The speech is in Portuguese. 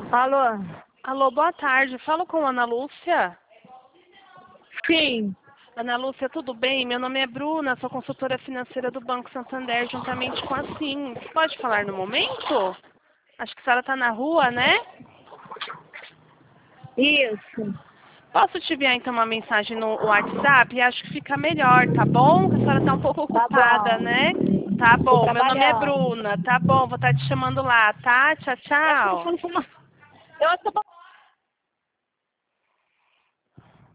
Alô? Alô, boa tarde. Falo com a Ana Lúcia. Sim. Ana Lúcia, tudo bem? Meu nome é Bruna, sou consultora financeira do Banco Santander, juntamente com a Sim. Você pode falar no momento? Acho que a senhora está na rua, né? Isso. Posso te enviar então uma mensagem no WhatsApp? Acho que fica melhor, tá bom? A senhora está um pouco Tá ocupada, bom. né? Tá Tô bom. Meu nome é trabalhando. Bruna, tá bom? Vou estar te chamando lá, tá? Tchau, Eu acho que eu tô tchau. falando com uma... Eu acho que eu tô